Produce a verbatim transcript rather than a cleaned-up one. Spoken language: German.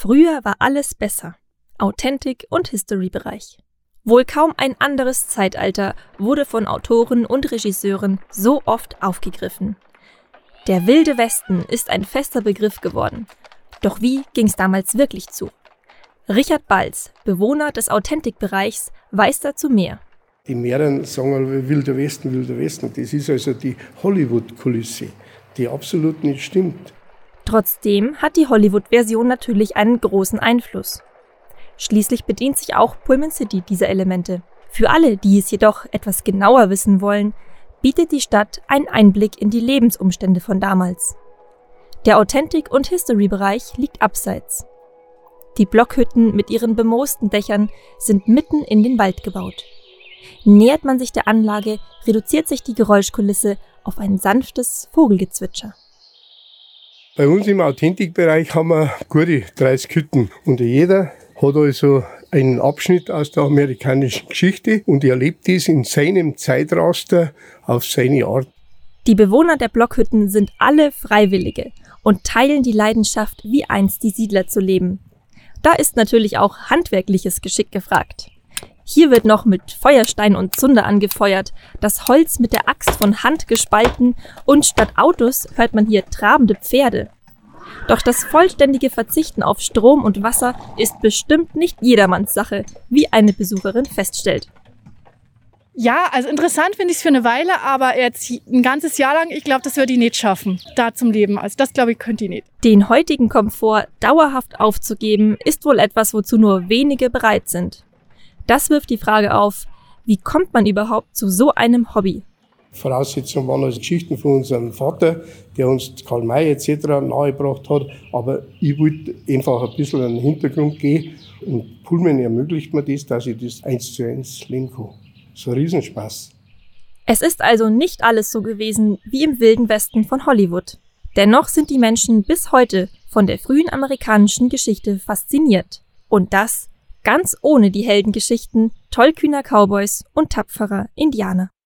Früher war alles besser. Authentik- und History-Bereich. Wohl kaum ein anderes Zeitalter wurde von Autoren und Regisseuren so oft aufgegriffen. Der Wilde Westen ist ein fester Begriff geworden. Doch wie ging's damals wirklich zu? Richard Balz, Bewohner des Authentikbereichs, weiß dazu mehr. Die mehreren sagen Wilder Westen, Wilder Westen. Das ist also die Hollywood-Kulisse, die absolut nicht stimmt. Trotzdem hat die Hollywood-Version natürlich einen großen Einfluss. Schließlich bedient sich auch Pullman City dieser Elemente. Für alle, die es jedoch etwas genauer wissen wollen, bietet die Stadt einen Einblick in die Lebensumstände von damals. Der Authentik- und History-Bereich liegt abseits. Die Blockhütten mit ihren bemoosten Dächern sind mitten in den Wald gebaut. Nähert man sich der Anlage, reduziert sich die Geräuschkulisse auf ein sanftes Vogelgezwitscher. Bei uns im Authentikbereich haben wir gute dreißig Hütten und jeder hat also einen Abschnitt aus der amerikanischen Geschichte und erlebt dies in seinem Zeitraster auf seine Art. Die Bewohner der Blockhütten sind alle Freiwillige und teilen die Leidenschaft, wie einst die Siedler zu leben. Da ist natürlich auch handwerkliches Geschick gefragt. Hier wird noch mit Feuerstein und Zunder angefeuert, das Holz mit der Axt von Hand gespalten und statt Autos hört man hier trabende Pferde. Doch das vollständige Verzichten auf Strom und Wasser ist bestimmt nicht jedermanns Sache, wie eine Besucherin feststellt. Ja, also interessant finde ich es für eine Weile, aber jetzt ein ganzes Jahr lang, ich glaube, das wird die nicht schaffen, da zum Leben. Also das, glaube ich, könnte die nicht. Den heutigen Komfort dauerhaft aufzugeben, ist wohl etwas, wozu nur wenige bereit sind. Das wirft die Frage auf, wie kommt man überhaupt zu so einem Hobby? Voraussetzung waren also Geschichten von unserem Vater, der uns Karl May et cetera nahegebracht hat. Aber ich wollte einfach ein bisschen einen Hintergrund geben. Und Pullman ermöglicht mir das, dass ich das eins zu eins leben kann. So ein Riesenspaß. Es ist also nicht alles so gewesen wie im Wilden Westen von Hollywood. Dennoch sind die Menschen bis heute von der frühen amerikanischen Geschichte fasziniert. Und das ganz ohne die Heldengeschichten tollkühner Cowboys und tapferer Indianer.